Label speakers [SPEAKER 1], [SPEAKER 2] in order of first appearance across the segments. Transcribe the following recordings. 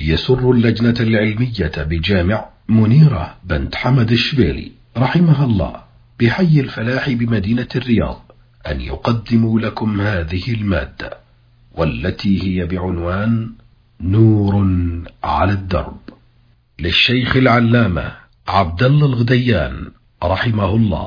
[SPEAKER 1] يسر اللجنة العلمية بجامع منيرة بنت حمد الشبيلي رحمها الله بحي الفلاح بمدينة الرياض أن يقدموا لكم هذه المادة، والتي هي بعنوان نور على الدرب، للشيخ العلامة عبد الله الغديان رحمه الله.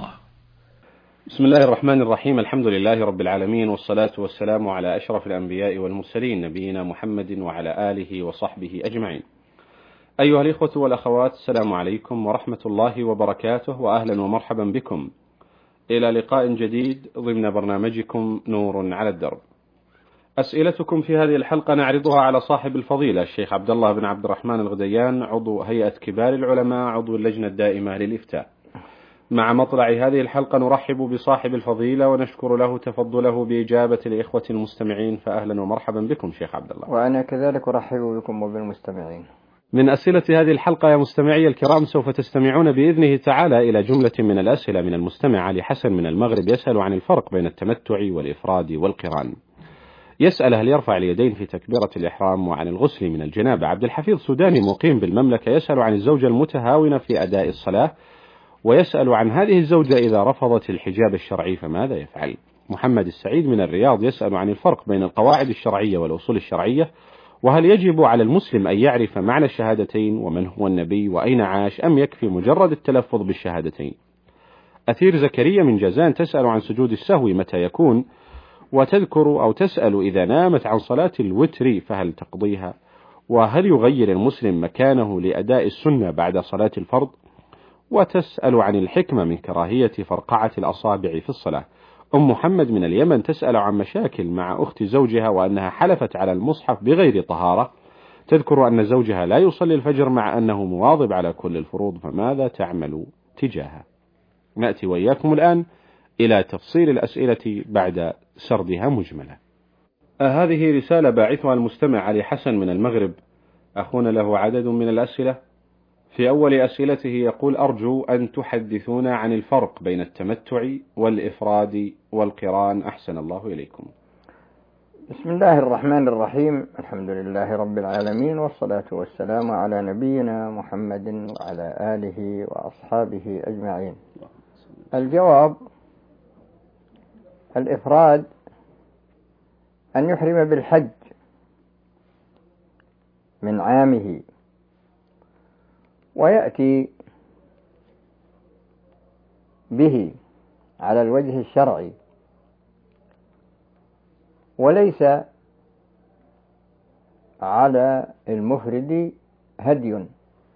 [SPEAKER 2] بسم الله الرحمن الرحيم. الحمد لله رب العالمين، والصلاة والسلام على أشرف الأنبياء والمرسلين، نبينا محمد وعلى آله وصحبه أجمعين. أيها الإخوة والأخوات، السلام عليكم ورحمة الله وبركاته، وأهلا ومرحبا بكم إلى لقاء جديد ضمن برنامجكم نور على الدرب. أسئلتكم في هذه الحلقة نعرضها على صاحب الفضيلة الشيخ عبد الله بن عبد الرحمن الغديان، عضو هيئة كبار العلماء، عضو اللجنة الدائمة للإفتاء. مع مطلع هذه الحلقة نرحب بصاحب الفضيلة ونشكر له تفضله بإجابة الإخوة المستمعين، فأهلا ومرحبا بكم شيخ عبد الله.
[SPEAKER 3] وأنا كذلك أرحب بكم وبالمستمعين.
[SPEAKER 2] من أسئلة هذه الحلقة يا مستمعي الكرام سوف تستمعون بإذنه تعالى إلى جملة من الأسئلة من المستمع علي حسن من المغرب، يسأل عن الفرق بين التمتع والإفراد والقران. يسأل هل يرفع اليدين في تكبيرة الإحرام، وعن الغسل من الجنابة. عبد الحفيظ سوداني مقيم بالمملكة يسأل عن الزوجة المتهاونة في أداء الصلاة، ويسأل عن هذه الزوجة إذا رفضت الحجاب الشرعي فماذا يفعل. محمد السعيد من الرياض يسأل عن الفرق بين القواعد الشرعية والأصول الشرعية، وهل يجب على المسلم أن يعرف معنى الشهادتين ومن هو النبي وأين عاش، أم يكفي مجرد التلفظ بالشهادتين. أثير زكريا من جازان تسأل عن سجود السهو متى يكون، وتذكر أو تسأل إذا نامت عن صلاة الوتر فهل تقضيها، وهل يغير المسلم مكانه لأداء السنة بعد صلاة الفرض، وتسأل عن الحكمة من كراهية فرقعة الأصابع في الصلاة. أم محمد من اليمن تسأل عن مشاكل مع أخت زوجها وأنها حلفت على المصحف بغير طهارة، تذكر أن زوجها لا يصلي الفجر مع أنه مواظب على كل الفروض، فماذا تعمل تجاهه؟ نأتي وإياكم الآن إلى تفصيل الأسئلة بعد سردها مجملة. هذه رسالة باعثها المستمع علي حسن من المغرب. أخونا له عدد من الأسئلة. في أول أسئلته يقول: أرجو أن تحدثونا عن الفرق بين التمتع والإفراد والقران، أحسن الله إليكم.
[SPEAKER 3] بسم الله الرحمن الرحيم، الحمد لله رب العالمين، والصلاة والسلام على نبينا محمد وعلى آله وأصحابه أجمعين. الجواب: الإفراد أن يحرم بالحج من عامه ويأتي به على الوجه الشرعي، وليس على المفرد هدي.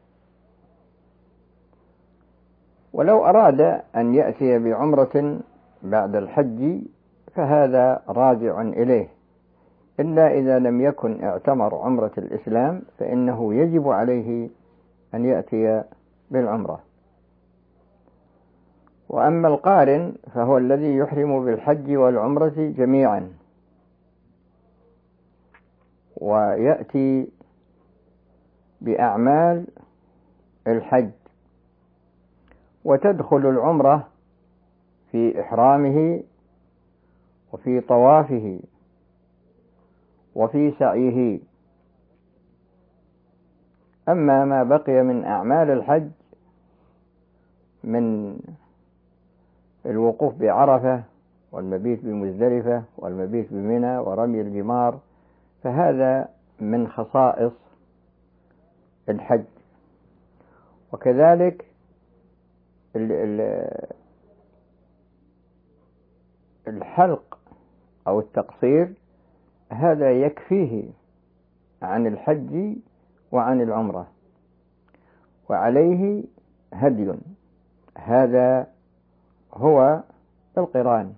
[SPEAKER 3] ولو أراد أن يأتي بعمرة بعد الحج فهذا راجع إليه، إلا إذا لم يكن اعتمر عمرة الإسلام فإنه يجب عليه أن يأتي بالعمرة. وأما القارن فهو الذي يحرم بالحج والعمرة جميعا، ويأتي بأعمال الحج، وتدخل العمرة في إحرامه وفي طوافه وفي سعيه. أما ما بقي من أعمال الحج من الوقوف بعرفة والمبيت بمزدلفة والمبيت بمنى ورمي الجمار فهذا من خصائص الحج. وكذلك الحلق أو التقصير هذا يكفيه عن الحج وعن العمرة، وعليه هدي، هذا هو القران.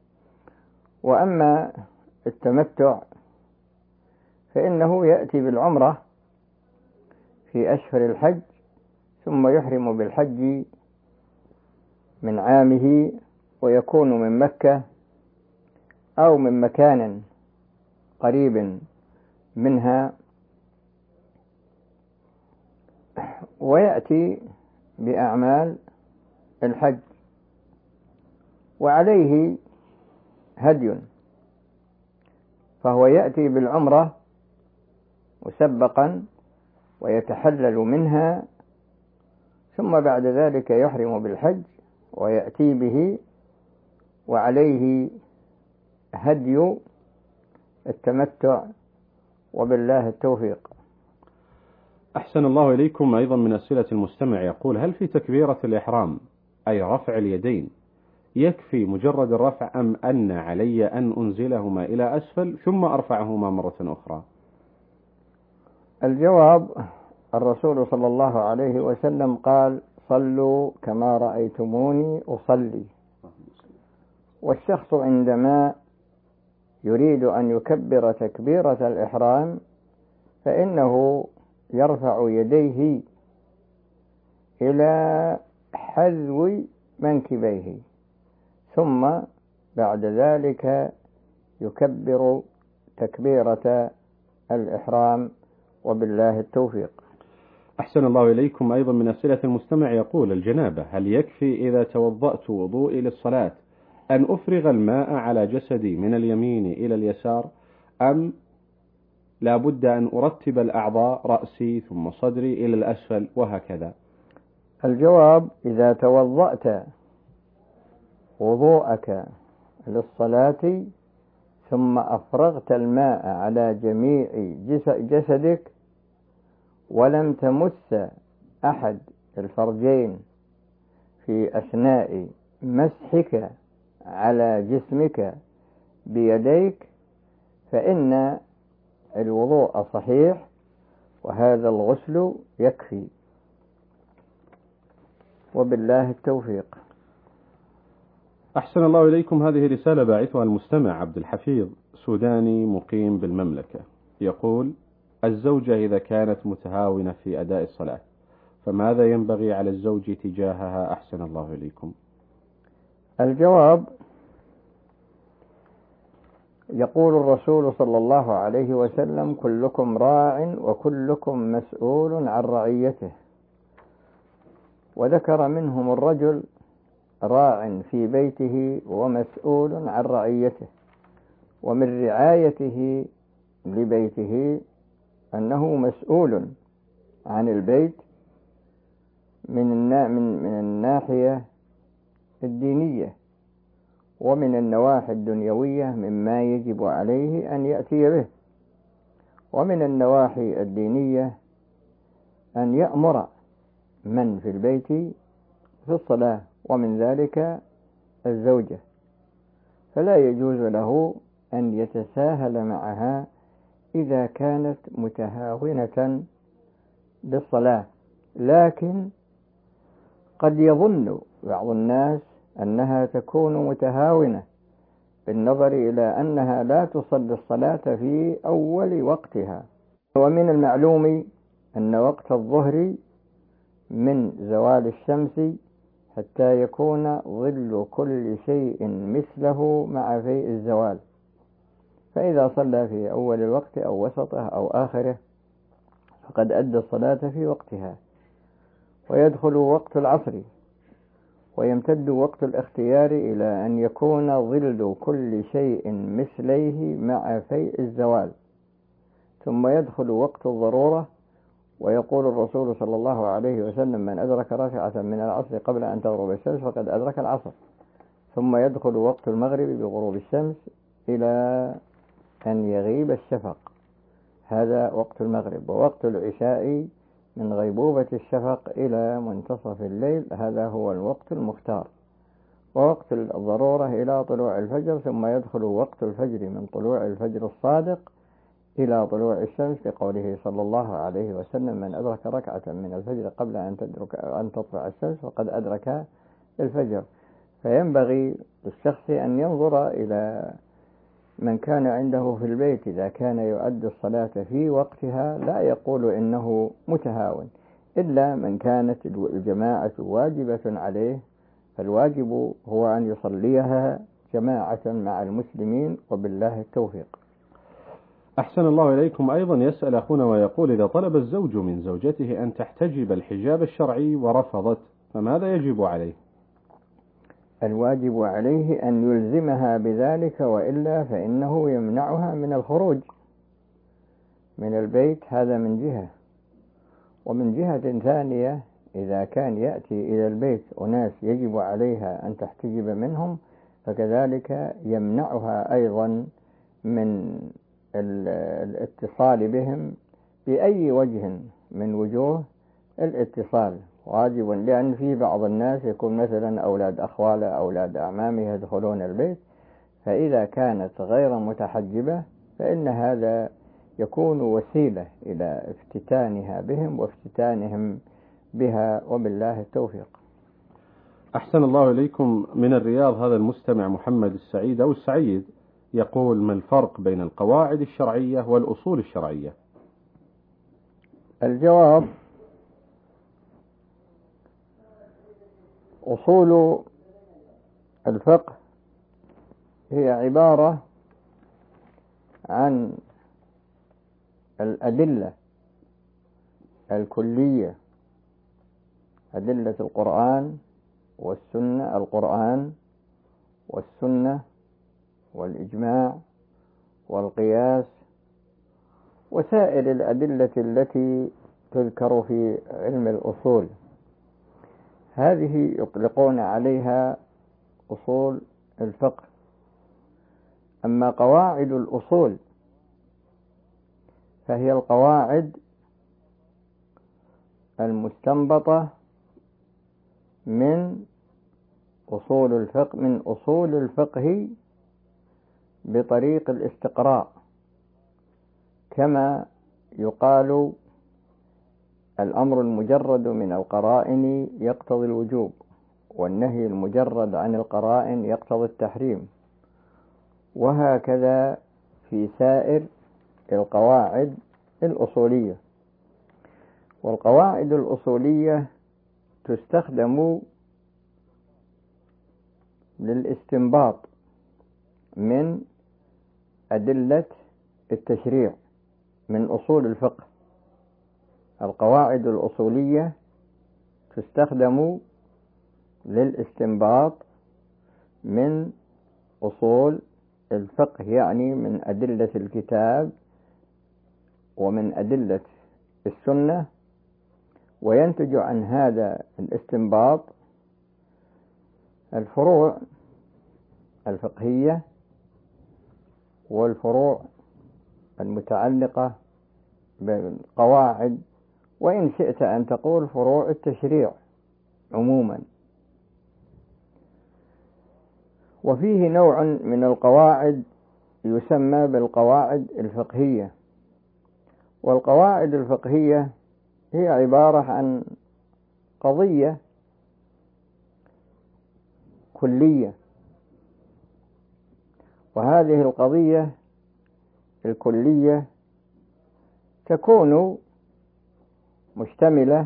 [SPEAKER 3] وأما التمتع فإنه يأتي بالعمرة في أشهر الحج ثم يحرم بالحج من عامه، ويكون من مكة أو من مكان قريب منها، ويأتي بأعمال الحج، وعليه هدي، فهو يأتي بالعمرة مسبقا ويتحلل منها، ثم بعد ذلك يحرم بالحج ويأتي به، وعليه هدي التمتع، وبالله التوفيق.
[SPEAKER 2] أحسن الله إليكم. أيضا من أسئلة المستمع يقول: هل في تكبيرة الإحرام أي رفع اليدين يكفي مجرد الرفع، أم أن علي أن أنزلهما إلى أسفل ثم أرفعهما مرة أخرى؟
[SPEAKER 3] الجواب: الرسول صلى الله عليه وسلم قال: صلوا كما رأيتموني أصلي. والشخص عندما يريد أن يكبر تكبيرة الإحرام فإنه يرفع يديه إلى حذو منكبيه، ثم بعد ذلك يكبر تكبيرة الإحرام، وبالله التوفيق.
[SPEAKER 2] أحسن الله إليكم. أيضا من أسئلة المستمع يقول: الجنابة هل يكفي إذا توضأت وضوئي للصلاة أن أفرغ الماء على جسدي من اليمين إلى اليسار، أم لا بد أن أرتب الأعضاء رأسي ثم صدري إلى الأسفل وهكذا؟
[SPEAKER 3] الجواب: إذا توضأت وضوءك للصلاة ثم أفرغت الماء على جميع جسدك ولم تمس أحد الفرجين في أثناء مسحك على جسمك بيديك فإن الوضوء صحيح، وهذا الغسل يكفي، وبالله التوفيق.
[SPEAKER 2] أحسن الله إليكم. هذه رسالة باعثها المستمع عبد الحفيظ، سوداني مقيم بالمملكة، يقول: الزوجة إذا كانت متهاونة في أداء الصلاة فماذا ينبغي على الزوج تجاهها؟ أحسن الله إليكم.
[SPEAKER 3] الجواب: يقول الرسول صلى الله عليه وسلم: كلكم راع وكلكم مسؤول عن رعيته. وذكر منهم الرجل راع في بيته ومسؤول عن رعيته، ومن رعايته لبيته أنه مسؤول عن البيت من الناحية الدينية، ومن النواحي الدنيوية مما يجب عليه أن يأتي به، ومن النواحي الدينية أن يأمر من في البيت في الصلاة، ومن ذلك الزوجة، فلا يجوز له أن يتساهل معها إذا كانت متهاونة بالصلاة. لكن قد يظن بعض الناس أنها تكون متهاونة بالنظر إلى أنها لا تصلي الصلاة في أول وقتها. ومن المعلوم أن وقت الظهر من زوال الشمس حتى يكون ظل كل شيء مثله مع فيء الزوال، فإذا صلى في أول الوقت أو وسطه أو آخره فقد أدى الصلاة في وقتها. ويدخل وقت العصر ويمتد وقت الاختيار إلى أن يكون ظل كل شيء مثليه مع فيء الزوال، ثم يدخل وقت الضرورة. ويقول الرسول صلى الله عليه وسلم: من أدرك ركعة من العصر قبل أن تغرب الشمس فقد أدرك العصر. ثم يدخل وقت المغرب بغروب الشمس إلى أن يغيب الشفق، هذا وقت المغرب. ووقت العشاء من غيبوبة الشفق إلى منتصف الليل، هذا هو الوقت المختار. ووقت الضرورة إلى طلوع الفجر، ثم يدخل وقت الفجر من طلوع الفجر الصادق إلى طلوع الشمس، لقوله صلى الله عليه وسلم: من أدرك ركعة من الفجر قبل أن تطلع الشمس فقد أدرك الفجر. فينبغي للشخص أن ينظر إلى من كان عنده في البيت إذا كان يؤدي الصلاة في وقتها، لا يقول إنه متهاون، إلا من كانت الجماعة واجبة عليه، فالواجب هو أن يصليها جماعة مع المسلمين، وبالله التوفيق.
[SPEAKER 2] أحسن الله إليكم. أيضا يسأل أخونا ويقول: إذا طلب الزوج من زوجته أن تحتجب الحجاب الشرعي ورفضت فماذا يجب عليه؟
[SPEAKER 3] الواجب عليه أن يلزمها بذلك، وإلا فإنه يمنعها من الخروج من البيت، هذا من جهة. ومن جهة ثانية إذا كان يأتي إلى البيت أناس يجب عليها أن تحتجب منهم، فكذلك يمنعها أيضا من الاتصال بهم بأي وجه من وجوه الاتصال، واجب، لأن في بعض الناس يكون مثلا أولاد أخواله أولاد أعمامه يدخلون البيت، فإذا كانت غير متحجبة فإن هذا يكون وسيلة إلى افتتانها بهم وافتتانهم بها، وبالله التوفيق.
[SPEAKER 2] أحسن الله إليكم. من الرياض هذا المستمع محمد السعيد أو السعيد يقول: ما الفرق بين القواعد الشرعية والأصول الشرعية؟
[SPEAKER 3] الجواب: أصول الفقه هي عبارة عن الأدلة الكلية، أدلة القرآن والسنة، القرآن والسنة والإجماع والقياس وسائر الأدلة التي تذكر في علم الأصول، هذه يطلقون عليها أصول الفقه. أما قواعد الأصول فهي القواعد المستنبطة من أصول الفقه، من أصول الفقه بطريق الاستقراء، كما يقال الأمر المجرد من القرائن يقتضي الوجوب، والنهي المجرد عن القرائن يقتضي التحريم، وهكذا في سائر القواعد الأصولية. والقواعد الأصولية تستخدم للاستنباط من أدلة التشريع من أصول الفقه. القواعد الأصولية تستخدم للاستنباط من أصول الفقه، يعني من أدلة الكتاب ومن أدلة السنة، وينتج عن هذا الاستنباط الفروع الفقهية والفروع المتعلقة بالقواعد، وإن شئت أن تقول فروع التشريع عموما. وفيه نوع من القواعد يسمى بالقواعد الفقهية. والقواعد الفقهية هي عبارة عن قضية كلية، وهذه القضية الكلية تكون مشتملة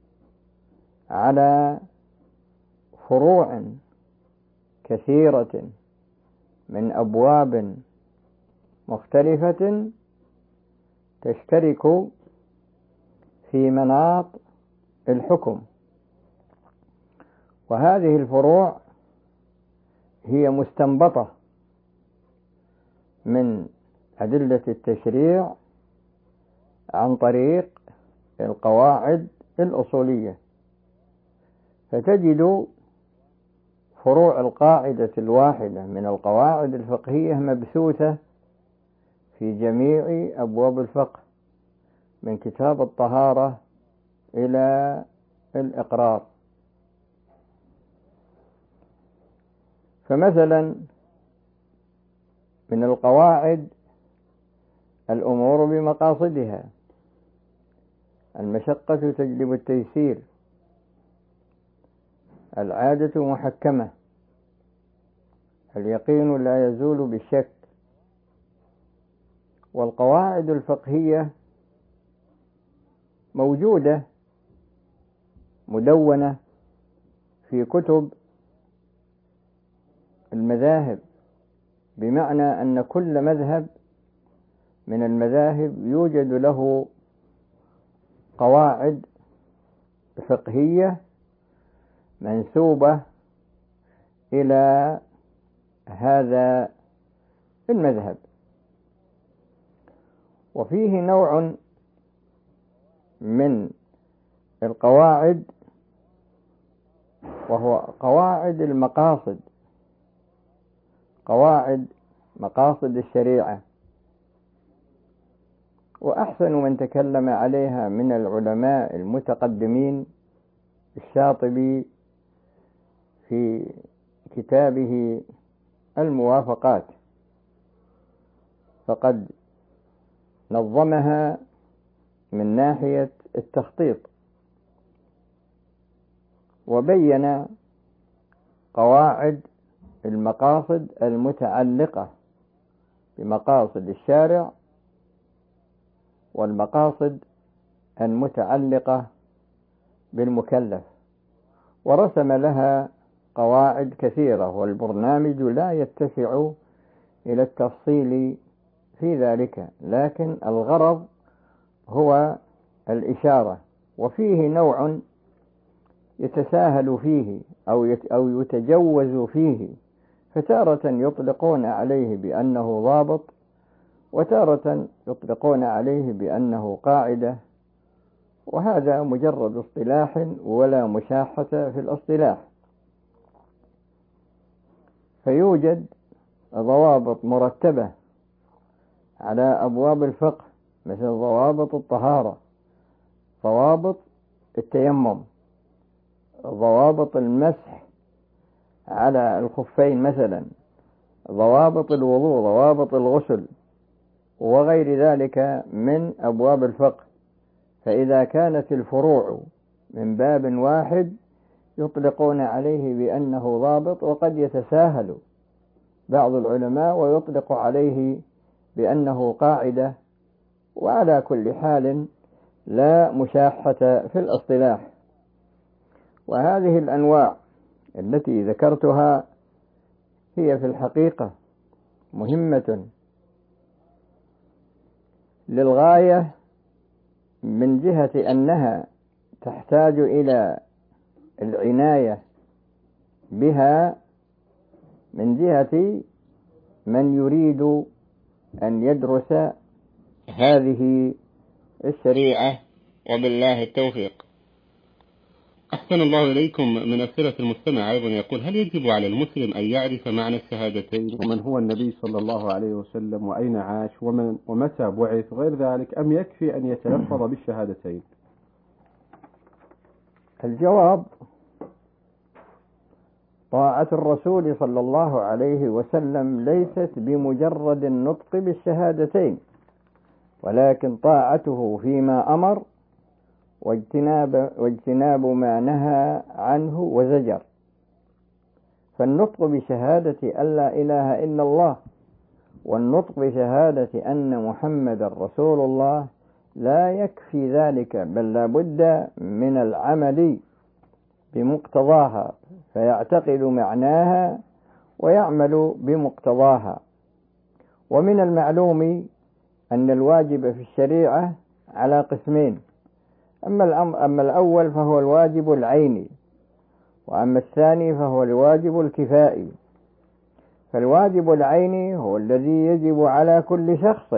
[SPEAKER 3] على فروع كثيرة من أبواب مختلفة تشترك في مناط الحكم، وهذه الفروع هي مستنبطة من أدلة التشريع عن طريق القواعد الأصولية، فتجد فروع القاعدة الواحدة من القواعد الفقهية مبثوثة في جميع أبواب الفقه، من كتاب الطهارة إلى الإقرار. فمثلا من القواعد الأمور بمقاصدها، المشقة تجلب التيسير، العادة محكمة، اليقين لا يزول بالشك. والقواعد الفقهية موجودة مدونة في كتب المذاهب، بمعنى أن كل مذهب من المذاهب يوجد له قواعد فقهية منسوبة إلى هذا المذهب. وفيه نوع من القواعد، وهو قواعد المقاصد، قواعد مقاصد الشريعة. وأحسن من تكلم عليها من العلماء المتقدمين الشاطبي في كتابه الموافقات، فقد نظمها من ناحية التخطيط، وبين قواعد المقاصد المتعلقة بمقاصد الشارع والمقاصد المتعلقة بالمكلف، ورسم لها قواعد كثيرة، والبرنامج لا يتسع إلى التفصيل في ذلك، لكن الغرض هو الإشارة. وفيه نوع يتساهل فيه أو يتجوز فيه، فتارة يطلقون عليه بأنه ضابط، وتارة يطلقون عليه بأنه قاعدة، وهذا مجرد اصطلاح ولا مشاحة في الاصطلاح. فيوجد ضوابط مرتبة على أبواب الفقه، مثل ضوابط الطهارة، ضوابط التيمم، ضوابط المسح على الخفين مثلا، ضوابط الوضوء، ضوابط الغسل، وغير ذلك من أبواب الفقه. فإذا كانت الفروع من باب واحد يطلقون عليه بأنه ضابط، وقد يتساهل بعض العلماء ويطلق عليه بأنه قاعدة، وعلى كل حال لا مشاحة في الاصطلاح. وهذه الأنواع التي ذكرتها هي في الحقيقة مهمة للغاية، من جهة أنها تحتاج إلى العناية بها من جهة من يريد أن يدرس هذه الشريعة، وبالله التوفيق.
[SPEAKER 2] أحسن الله إليكم. من أسئلة المستمع أيضا يقول: هل يجب على المسلم أن يعرف معنى الشهادتين، ومن هو النبي صلى الله عليه وسلم، وأين عاش، ومتى بعث، وغير ذلك، أم يكفي أن يتلفظ بالشهادتين؟
[SPEAKER 3] الجواب: طاعة الرسول صلى الله عليه وسلم ليست بمجرد النطق بالشهادتين، ولكن طاعته فيما أمر واجتناب ما نهى عنه وزجر. فالنطق بشهادة أن لا إله إلا الله والنطق بشهادة أن محمد رسول الله لا يكفي ذلك، بل لا بد من العمل بمقتضاها، فيعتقد معناها ويعمل بمقتضاها. ومن المعلوم أن الواجب في الشريعة على قسمين: أما الأول فهو الواجب العيني، وأما الثاني فهو الواجب الكفائي. فالواجب العيني هو الذي يجب على كل شخص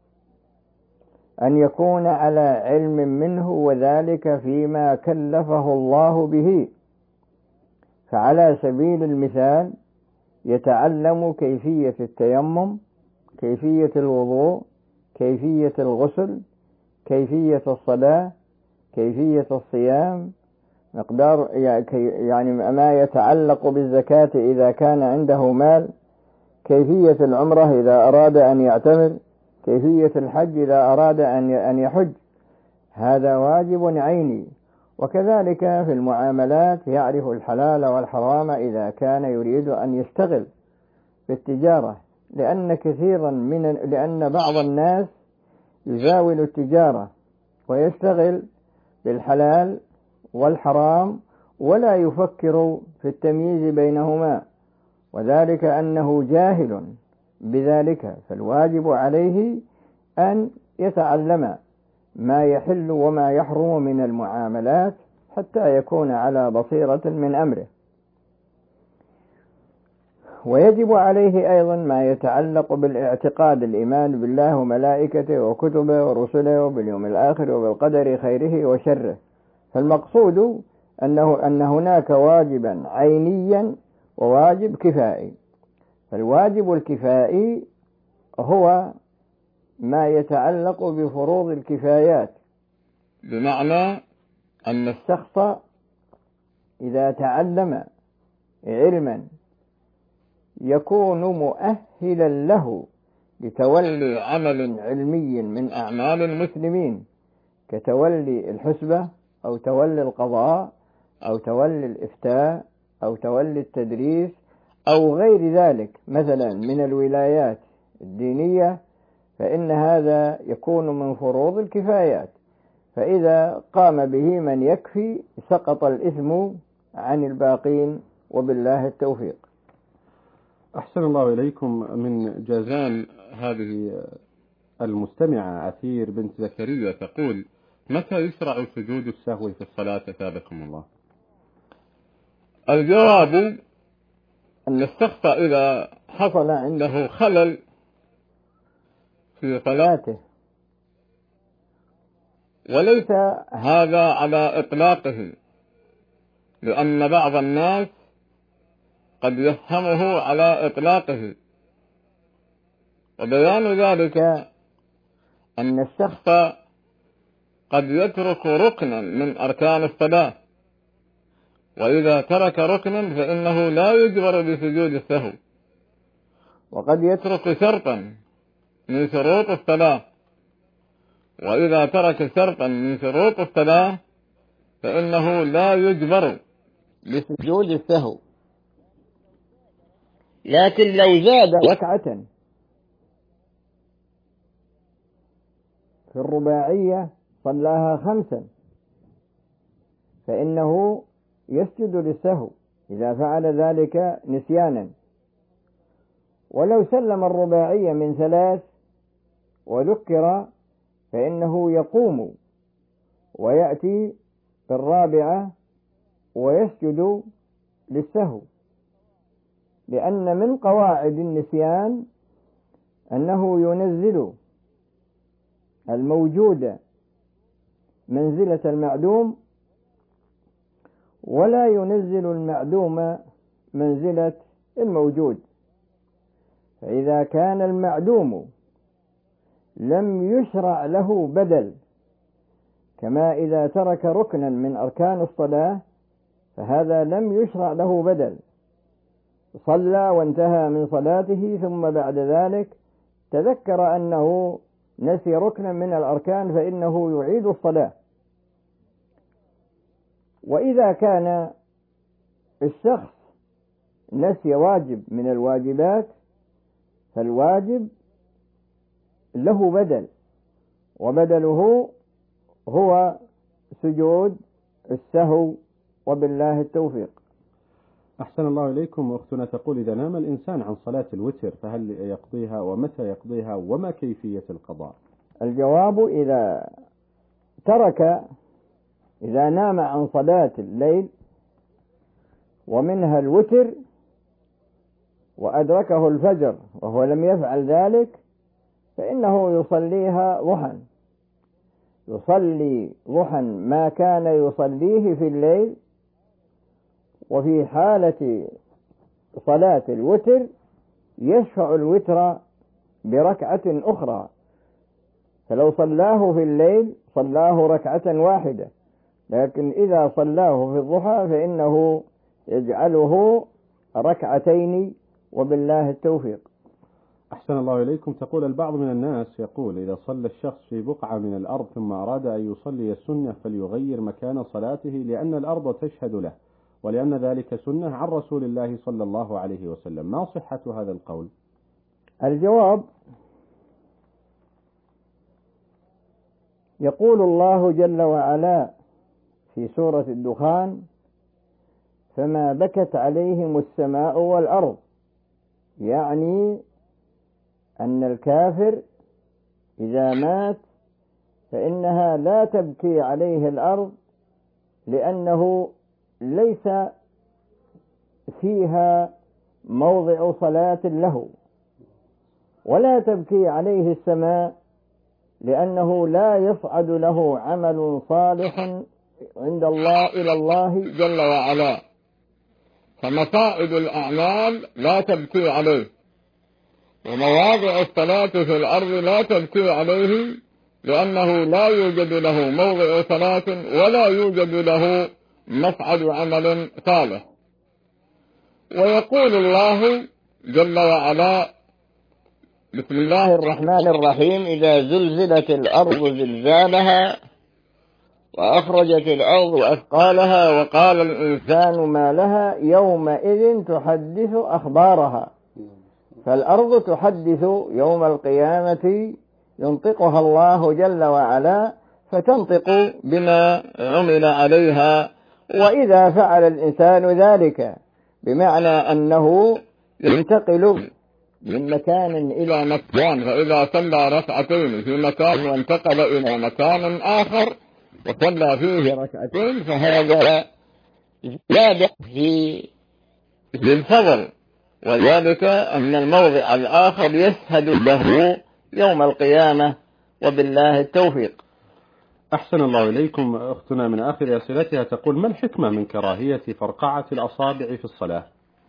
[SPEAKER 3] أن يكون على علم منه، وذلك فيما كلفه الله به. فعلى سبيل المثال يتعلم كيفية التيمم، كيفية الوضوء، كيفية الغسل، كيفية الصلاة، كيفية الصيام، مقدار يعني ما يتعلق بالزكاة إذا كان عنده مال، كيفية العمرة إذا أراد أن يعتمر، كيفية الحج إذا أراد أن يحج. هذا واجب عيني. وكذلك في المعاملات يعرف الحلال والحرام إذا كان يريد أن يشتغل في التجارة، لأن بعض الناس يزاول التجارة ويشتغل بالحلال والحرام ولا يفكر في التمييز بينهما، وذلك أنه جاهل بذلك. فالواجب عليه أن يتعلم ما يحل وما يحرم من المعاملات حتى يكون على بصيرة من أمره. ويجب عليه أيضا ما يتعلق بالاعتقاد، الإيمان بالله وملائكته وكتبه ورسله وباليوم الآخر وبالقدر خيره وشره. فالمقصود أن هناك واجبا عينيا وواجب كفائي. فالواجب الكفائي هو ما يتعلق بفروض الكفايات، بمعنى أن الشخص إذا تعلم علما يكون مؤهلا له لتولي عمل علمي من أعمال المسلمين، كتولي الحسبة أو تولي القضاء أو تولي الإفتاء أو تولي التدريس أو غير ذلك مثلا من الولايات الدينية، فإن هذا يكون من فروض الكفايات. فإذا قام به من يكفي سقط الإثم عن الباقين، وبالله التوفيق.
[SPEAKER 2] أحسن الله إليكم. من جازان هذه المستمعة أثير بنت زكريا تقول: متى يشرع سجود السهو في الصلاة ثابكم الله؟
[SPEAKER 3] الجواب أن الشخص إذا حصل عنده خلل في صلاته وليس هذا على إطلاقه، لأن بعض الناس قد يفهمه على إطلاقه، وبيان ذلك أن الشخص قد يترك ركنا من أركان الصلاة، وإذا ترك ركنا فإنه لا يجبر بسجود السهو، وقد يترك شرطا من شروط الصلاة، وإذا ترك شرطا من شروط الصلاة فإنه لا يجبر بسجود السهو. لكن لو زاد ركعة في الرباعية صلاها 5 فإنه يسجد للسهو إذا فعل ذلك نسيانا. ولو سلم الرباعية من 3 وذكر فإنه يقوم ويأتي في الرابعة ويسجد للسهو، لأن من قواعد النسيان أنه ينزل الموجود منزلة المعدوم، ولا ينزل المعدوم منزلة الموجود. فإذا كان المعدوم لم يشرع له بدل، كما إذا ترك ركنا من أركان الصلاة فهذا لم يشرع له بدل، صلى وانتهى من صلاته ثم بعد ذلك تذكر أنه نسي ركنا من الأركان فإنه يعيد الصلاة. وإذا كان الشخص نسي واجب من الواجبات فالواجب له بدل، وبدله هو سجود السهو، وبالله التوفيق.
[SPEAKER 2] أحسن الله إليكم. أختنا تقول: إذا نام الإنسان عن صلاة الوتر فهل يقضيها، ومتى يقضيها، وما كيفية القضاء؟
[SPEAKER 3] الجواب: إذا نام عن صلاة الليل ومنها الوتر وأدركه الفجر وهو لم يفعل ذلك فإنه يصليها ضحى، يصلي ضحى ما كان يصليه في الليل. وفي حالة صلاة الوتر يشفع الوتر بركعة أخرى، فلو صلاه في الليل صلاه ركعة واحدة، لكن إذا صلاه في الضحى فإنه يجعله 2 وبالله التوفيق.
[SPEAKER 2] أحسن الله إليكم. تقول: البعض من الناس يقول: إذا صلى الشخص في بقعة من الأرض ثم أراد أن يصلي السنة فليغير مكان صلاته لأن الأرض تشهد له، ولأن ذلك سنة عن رسول الله صلى الله عليه وسلم، ما صحة هذا القول؟
[SPEAKER 3] الجواب: يقول الله جل وعلا في سورة الدخان: فما بكت عليهم السماء والأرض، يعني أن الكافر إذا مات فإنها لا تبكي عليه الأرض، لأنه ليس فيها موضع صلاة له، ولا تبكي عليه السماء لأنه لا يصعد له عمل صالح عند الله إلى الله جل وعلا، فمصائد الأعمال لا تبكي عليه، ومواضع الصلاة في الأرض لا تبكي عليه، لأنه لا يوجد له موضع صلاة ولا يوجد له مصعد عمل صالح. ويقول الله جل وعلا: بسم الله الرحمن الرحيم: إذا زلزلت الأرض زلزالها وأخرجت الأرض أثقالها وقال الإنسان ما لها يومئذ تحدث أخبارها. فالأرض تحدث يوم القيامة، ينطقها الله جل وعلا فتنطق بما عمل عليها. وإذا فعل الإنسان ذلك بمعنى أنه ينتقل من مكان إلى مكان، فإذا صلى ركعتين في مكان وانتقل إلى مكان آخر وصلى فيه ركعتين فهذا زيادة في الفضل، وذلك أن الموضع الآخر يشهد له يوم القيامة، وبالله التوفيق.
[SPEAKER 2] أحسن الله إليكم. أختنا من آخر أسئلتها تقول: ما الحكمة من كراهية فرقعة الأصابع في الصلاة؟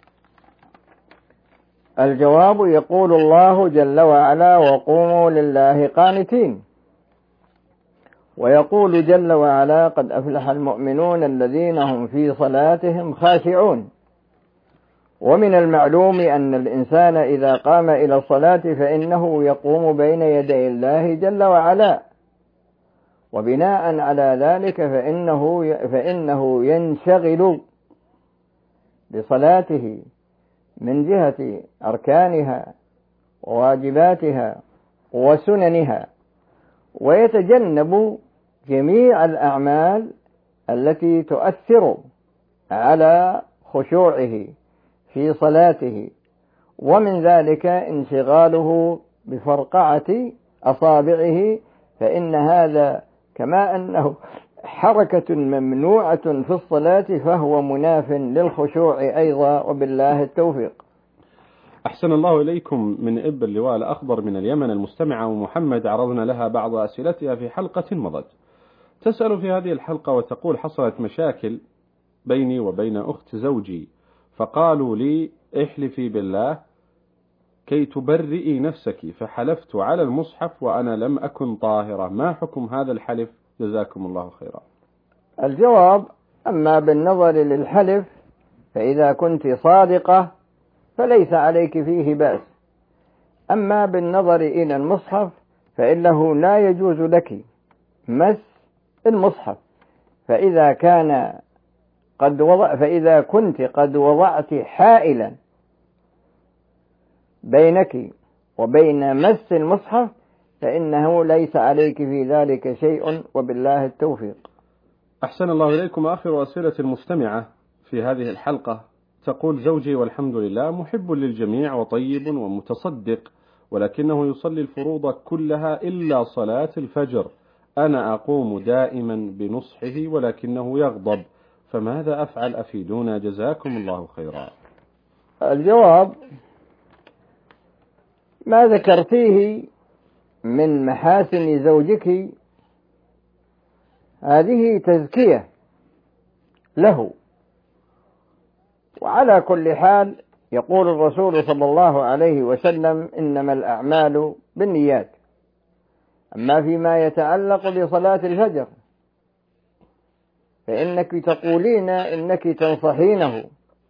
[SPEAKER 3] الجواب: يقول الله جل وعلا: وقوموا لله قانتين. ويقول جل وعلا: قد أفلح المؤمنون الذين هم في صلاتهم خاشعون. ومن المعلوم أن الإنسان إذا قام إلى الصلاة فإنه يقوم بين يدي الله جل وعلا، وبناء على ذلك فإنه ينشغل بصلاته من جهة أركانها وواجباتها وسننها، ويتجنب جميع الأعمال التي تؤثر على خشوعه في صلاته، ومن ذلك انشغاله بفرقعة أصابعه، فإن هذا كما أنه حركة ممنوعة في الصلاة فهو مناف للخشوع أيضا، وبالله التوفيق.
[SPEAKER 2] أحسن الله إليكم. من إب اللواء الأخضر من اليمن المستمعة ومحمد عرضنا لها بعض أسئلتها في حلقة مضت. تسأل في هذه الحلقة وتقول: حصلت مشاكل بيني وبين أخت زوجي، فقالوا لي: احلفي بالله كي تبرئي نفسك، فحلفت على المصحف وأنا لم أكن طاهرة، ما حكم هذا الحلف؟ جزاكم الله خيرا.
[SPEAKER 3] الجواب: أما بالنظر للحلف فإذا كنت صادقة فليس عليك فيه بأس، أما بالنظر إلى المصحف فإنه لا يجوز لك مس المصحف، فإذا كنت قد وضعت حائلا بينك وبين مس المصحف فإنه ليس عليك في ذلك شيء، وبالله التوفيق.
[SPEAKER 2] أحسن الله إليكم. آخر أسئلة المستمعة في هذه الحلقة تقول: زوجي والحمد لله محب للجميع وطيب ومتصدق، ولكنه يصلي الفروض كلها إلا صلاة الفجر، أنا أقوم دائما بنصحه ولكنه يغضب، فماذا أفعل؟ أفيدونا جزاكم الله خيرا.
[SPEAKER 3] الجواب: ما ذكرتيه من محاسن زوجك هذه تزكية له، وعلى كل حال يقول الرسول صلى الله عليه وسلم: إنما الأعمال بالنيات. أما فيما يتعلق بصلاة الفجر فإنك تقولين إنك تنصحينه،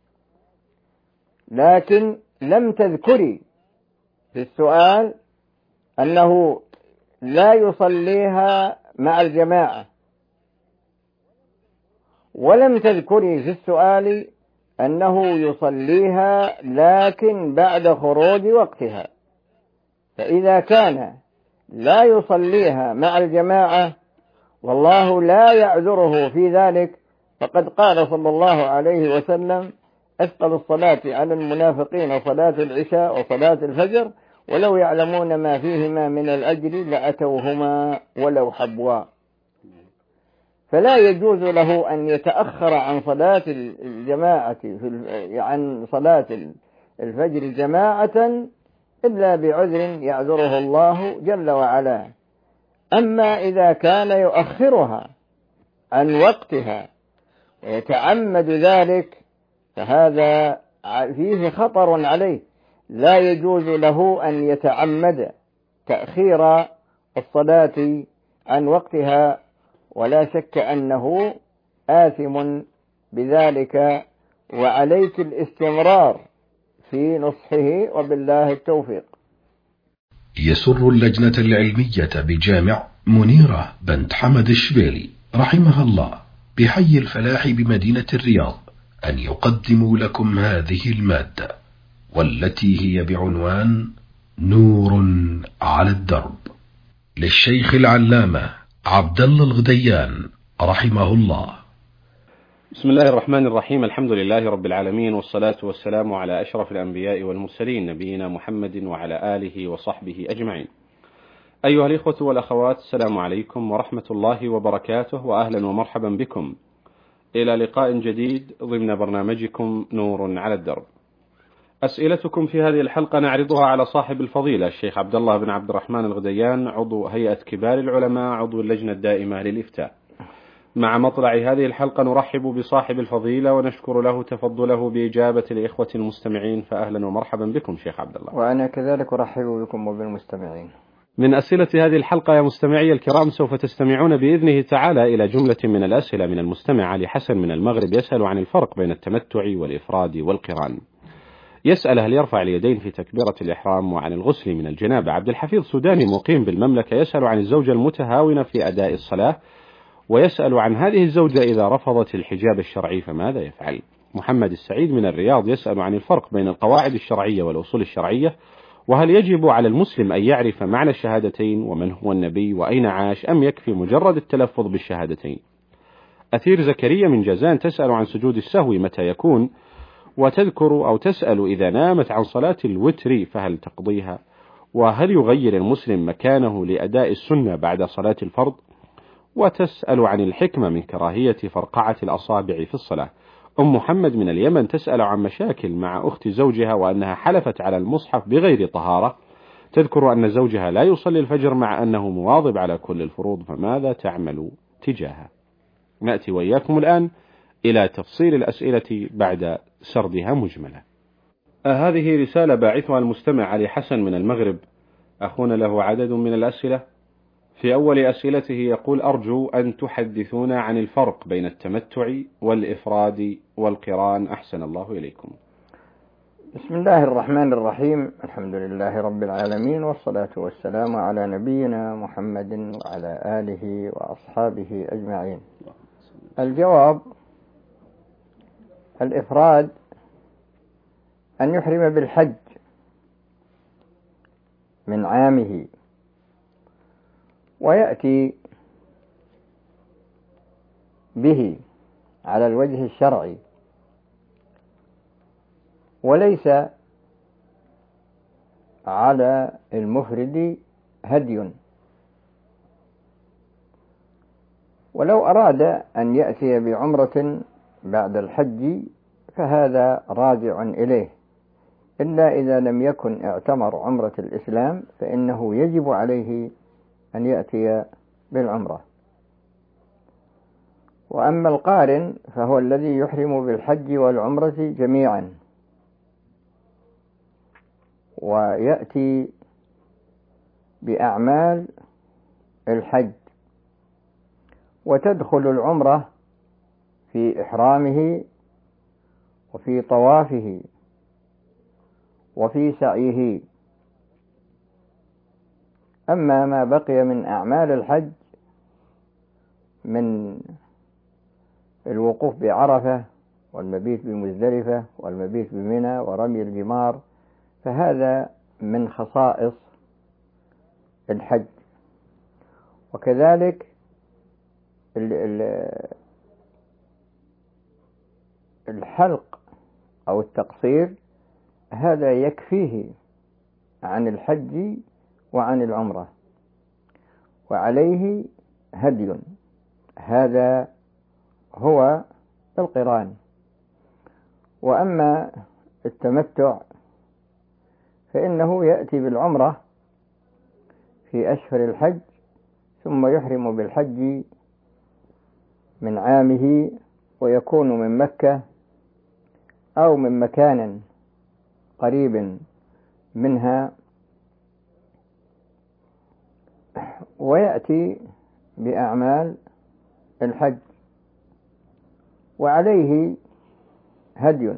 [SPEAKER 3] لكن لم تذكري في السؤال أنه لا يصليها مع الجماعة، ولم تذكري في السؤال أنه يصليها لكن بعد خروج وقتها. فإذا كان لا يصليها مع الجماعة والله لا يعذره في ذلك، فقد قال صلى الله عليه وسلم: أثقل الصلاة على المنافقين صلاة العشاء وصلاة الفجر، ولو يعلمون ما فيهما من الأجر لأتوهما ولو حبوا. فلا يجوز له أن يتأخر عن صلاة الجماعة عن صلاة الفجر جماعة إلا بعذر يعذره الله جل وعلا. أما إذا كان يؤخرها عن وقتها ويتعمد ذلك فهذا فيه خطر عليه، لا يجوز له أن يتعمد تأخير الصلاة عن وقتها، ولا شك أنه آثم بذلك، وعليك الاستمرار في نصحه، وبالله التوفيق.
[SPEAKER 1] يسر اللجنة العلمية بجامع منيرة بنت حمد الشبيلي رحمها الله بحي الفلاح بمدينة الرياض أن يقدموا لكم هذه المادة، والتي هي بعنوان نور على الدرب، للشيخ العلامة عبد الله الغديان رحمه الله.
[SPEAKER 2] بسم الله الرحمن الرحيم، الحمد لله رب العالمين، والصلاة والسلام على أشرف الأنبياء والمرسلين، نبينا محمد وعلى آله وصحبه أجمعين. أيها الإخوة والأخوات، السلام عليكم ورحمة الله وبركاته، وأهلا ومرحبا بكم إلى لقاء جديد ضمن برنامجكم نور على الدرب. أسئلتكم في هذه الحلقة نعرضها على صاحب الفضيلة الشيخ عبد الله بن عبد الرحمن الغديان، عضو هيئة كبار العلماء، عضو اللجنة الدائمة للإفتاء. مع مطلع هذه الحلقة نرحب بصاحب الفضيلة ونشكر له تفضله بإجابة الإخوة المستمعين، فأهلا ومرحبا بكم شيخ عبد الله.
[SPEAKER 3] وأنا كذلك أرحب بكم وبالمستمعين.
[SPEAKER 2] من أسئلة هذه الحلقة يا مستمعي الكرام سوف تستمعون بإذنه تعالى إلى جملة من الأسئلة من المستمع علي حسن من المغرب، يسأل عن الفرق بين التمتع والإفراد والقران. يسأل هل يرفع اليدين في تكبيرة الإحرام، وعن الغسل من الجنابة. عبد الحفيظ سوداني مقيم بالمملكة يسأل عن الزوجة المتهاونة في أداء الصلاة، ويسأل عن هذه الزوجة إذا رفضت الحجاب الشرعي فماذا يفعل. محمد السعيد من الرياض يسأل عن الفرق بين القواعد الشرعية والأصول الشرعية، وهل يجب على المسلم أن يعرف معنى الشهادتين ومن هو النبي وأين عاش، أم يكفي مجرد التلفظ بالشهادتين. أثير زكريا من جازان تسأل عن سجود السهو متى يكون، وتذكر أو تسأل إذا نامت عن صلاة الوتر فهل تقضيها، وهل يغير المسلم مكانه لأداء السنة بعد صلاة الفرض، وتسأل عن الحكمة من كراهية فرقعة الأصابع في الصلاة. أم محمد من اليمن تسأل عن مشاكل مع أخت زوجها وأنها حلفت على المصحف بغير طهارة، تذكر أن زوجها لا يصلي الفجر مع أنه مواظب على كل الفروض، فماذا تعمل تجاهه؟ نأتي وإياكم الآن إلى تفصيل الأسئلة بعد سردها مجملة. هذه رسالة باعثها المستمع علي حسن من المغرب، أخونا له عدد من الأسئلة. في أول أسئلته يقول: أرجو أن تحدثونا عن الفرق بين التمتع والإفراد والقران، أحسن الله إليكم.
[SPEAKER 3] بسم الله الرحمن الرحيم، الحمد لله رب العالمين، والصلاة والسلام على نبينا محمد وعلى آله وأصحابه أجمعين. الجواب: الإفراد أن يحرم بالحج من عامه ويأتي به على الوجه الشرعي، وليس على المفرد هدي. ولو أراد أن يأتي بعمرة بعد الحج فهذا راجع إليه، إلا إذا لم يكن اعتمر عمرة الإسلام فإنه يجب عليه أن يأتي بالعمرة. وأما القارن فهو الذي يحرم بالحج والعمرة جميعا، ويأتي بأعمال الحج، وتدخل العمرة في إحرامه وفي طوافه وفي سعيه. أما ما بقي من أعمال الحج من الوقوف بعرفة والمبيت بمزدلفة والمبيت بمنى ورمي الجمار فهذا من خصائص الحج. وكذلك الحلق أو التقصير هذا يكفيه عن الحج وعن العمرة، وعليه هدي، هذا هو القران. وأما التمتع فإنه يأتي بالعمرة في أشهر الحج ثم يحرم بالحج من عامه، ويكون من مكة أو من مكان قريب منها، ويأتي بأعمال الحج وعليه هدي،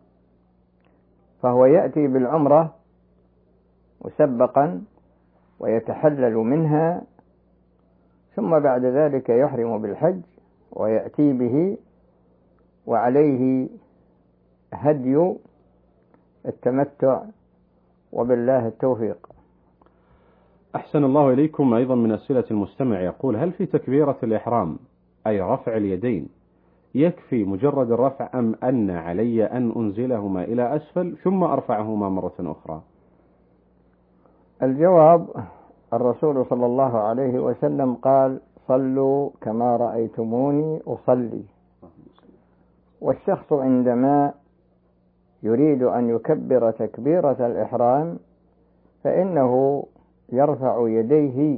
[SPEAKER 3] فهو يأتي بالعمرة مسبقا ويتحلل منها، ثم بعد ذلك يحرم بالحج ويأتي به وعليه هدي التمتع، وبالله التوفيق.
[SPEAKER 2] أحسن الله إليكم. أيضا من أسئلة المستمع يقول: هل في تكبيرة الإحرام أي رفع اليدين يكفي مجرد الرفع، أم أن علي أن أنزلهما إلى أسفل ثم أرفعهما مرة أخرى؟
[SPEAKER 3] الجواب: الرسول صلى الله عليه وسلم قال: صلوا كما رأيتموني أصلي. والشخص عندما يريد أن يكبر تكبيرة الإحرام فإنه يرفع يديه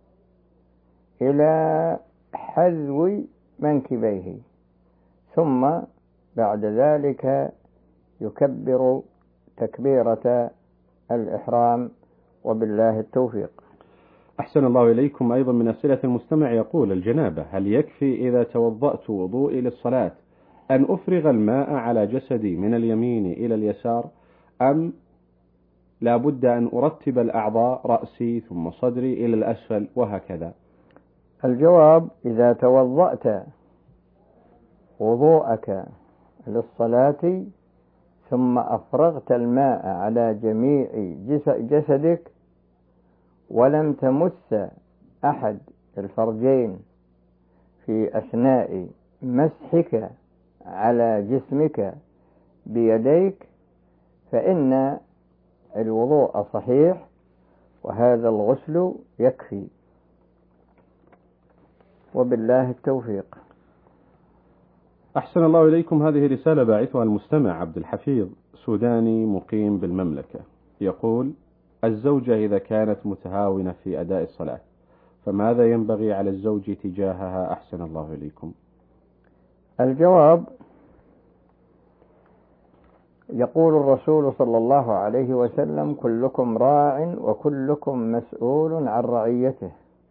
[SPEAKER 3] إلى حذو منكبيه، ثم بعد ذلك يكبر تكبيرة الإحرام، وبالله التوفيق.
[SPEAKER 2] أحسن الله إليكم. أيضا من أسئلة المستمع يقول: الجنابة هل يكفي إذا توضأت وضوئي للصلاة أن أفرغ الماء على جسدي من اليمين إلى اليسار، أم لا بد أن أرتب الأعضاء رأسي ثم صدري إلى الأسفل وهكذا؟
[SPEAKER 3] الجواب: إذا توضأت وضوءك للصلاة ثم أفرغت الماء على جميع جسدك ولم تمس أحد الفرجين في أثناء مسحك على جسمك بيديك فإن الوضوء صحيح، وهذا الغسل يكفي، وبالله التوفيق.
[SPEAKER 2] أحسن الله إليكم. هذه رسالة باعثها المستمع عبد الحفيظ، سوداني مقيم بالمملكة، يقول: الزوجة إذا كانت متهاونة في أداء الصلاة فماذا ينبغي على الزوج تجاهها؟ أحسن الله إليكم.
[SPEAKER 3] الجواب: يقول الرسول صلى الله عليه وسلم: كلكم راع وكلكم مسؤول عن رعيته،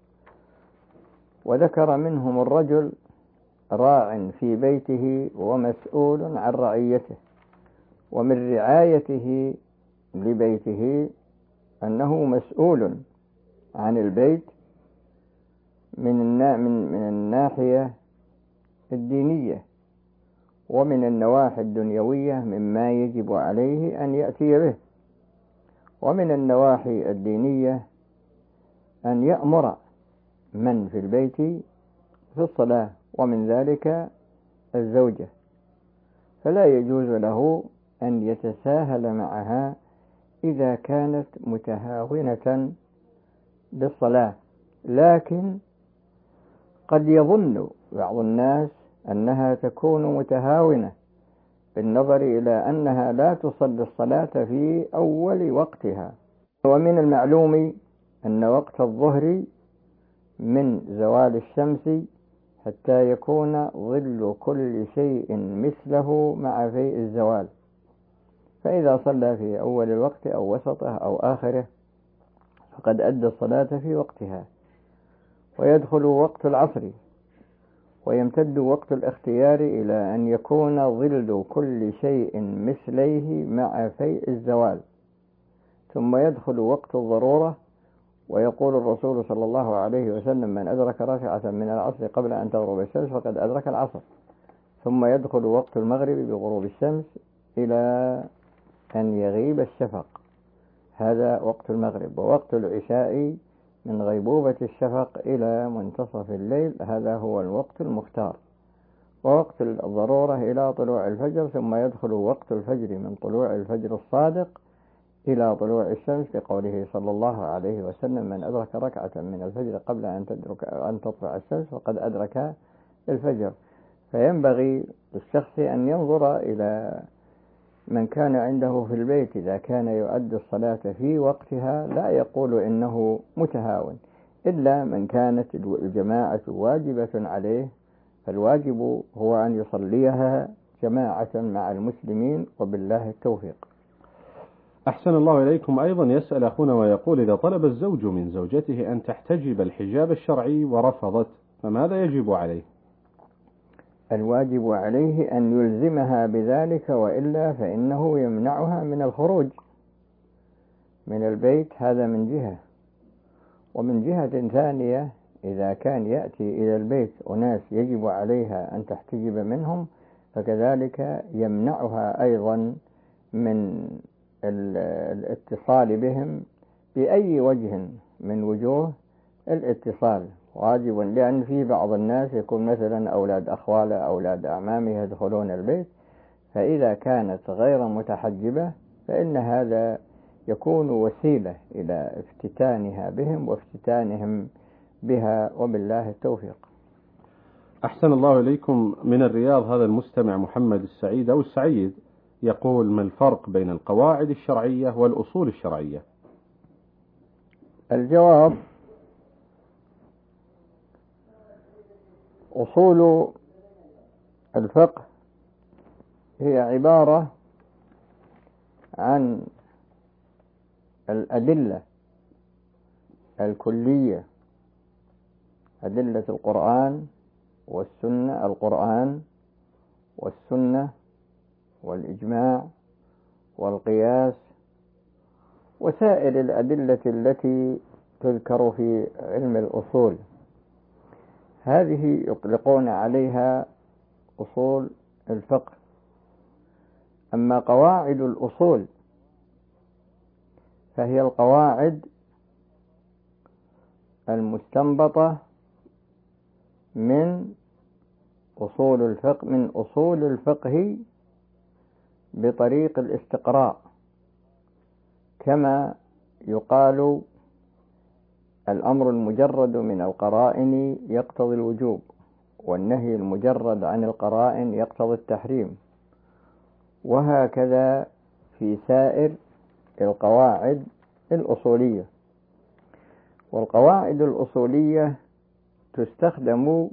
[SPEAKER 3] وذكر منهم الرجل راع في بيته ومسؤول عن رعيته، ومن رعايته لبيته أنه مسؤول عن البيت من الناحية الدينية، ومن النواحي الدنيوية مما يجب عليه أن يأتي به، ومن النواحي الدينية أن يأمر من في البيت في الصلاة، ومن ذلك الزوجة، فلا يجوز له أن يتساهل معها إذا كانت متهاونة بالصلاة. لكن قد يظن بعض الناس أنها تكون متهاونة بالنظر إلى أنها لا تصلي الصلاة في أول وقتها، ومن المعلوم أن وقت الظهر من زوال الشمس حتى يكون ظل كل شيء مثله مع فيء الزوال، فإذا صلى في أول الوقت أو وسطه أو آخره فقد أدى الصلاة في وقتها. ويدخل وقت العصر ويمتد وقت الاختيار إلى أن يكون ظل كل شيء مثليه مع فيء الزوال، ثم يدخل وقت الضرورة. ويقول الرسول صلى الله عليه وسلم: من أدرك ركعة من العصر قبل أن تغرب الشمس فقد أدرك العصر. ثم يدخل وقت المغرب بغروب الشمس إلى أن يغيب الشفق، هذا وقت المغرب. ووقت العشاء من غيبوبة الشفق إلى منتصف الليل، هذا هو الوقت المختار. ووقت الضرورة إلى طلوع الفجر، ثم يدخل وقت الفجر من طلوع الفجر الصادق إلى طلوع الشمس، لقوله صلى الله عليه وسلم: من أدرك ركعة من الفجر قبل أن تطلع الشمس فقد أدرك الفجر. فينبغي للشخص أن ينظر إلى من كان عنده في البيت إذا كان يؤدي الصلاة في وقتها، لا يقول إنه متهاون، إلا من كانت الجماعة واجبة عليه فالواجب هو أن يصليها جماعة مع المسلمين، وبالله التوفيق.
[SPEAKER 2] أحسن الله إليكم. أيضا يسأل أخونا ويقول: إذا طلب الزوج من زوجته أن تحتجب الحجاب الشرعي ورفضت، فماذا يجب عليه؟
[SPEAKER 3] الواجب عليه أن يلزمها بذلك، وإلا فإنه يمنعها من الخروج من البيت، هذا من جهة. ومن جهة ثانية، إذا كان يأتي إلى البيت أناس يجب عليها أن تحتجب منهم، فكذلك يمنعها أيضا من الاتصال بهم بأي وجه من وجوه الاتصال. واجب، لأن في بعض الناس يكون مثلا أولاد أخواله أولاد أعمامه يدخلون البيت، فإذا كانت غير متحجبة فإن هذا يكون وسيلة إلى افتتانها بهم وافتتانهم بها، وبالله التوفيق.
[SPEAKER 2] أحسن الله إليكم. من الرياض هذا المستمع محمد السعيد أو السعيد يقول: ما الفرق بين القواعد الشرعية والأصول الشرعية؟
[SPEAKER 3] الجواب: أصول الفقه هي عبارة عن الأدلة الكلية، أدلة القرآن والسنة، القرآن والسنة والإجماع والقياس وسائر الأدلة التي تذكر في علم الأصول، هذه يطلقون عليها أصول الفقه. أما قواعد الأصول فهي القواعد المستنبطة من أصول الفقه، من أصول الفقه بطريق الاستقراء، كما يقال: الأمر المجرد من القرائن يقتضي الوجوب، والنهي المجرد عن القرائن يقتضي التحريم، وهكذا في سائر القواعد الأصولية. والقواعد الأصولية تستخدم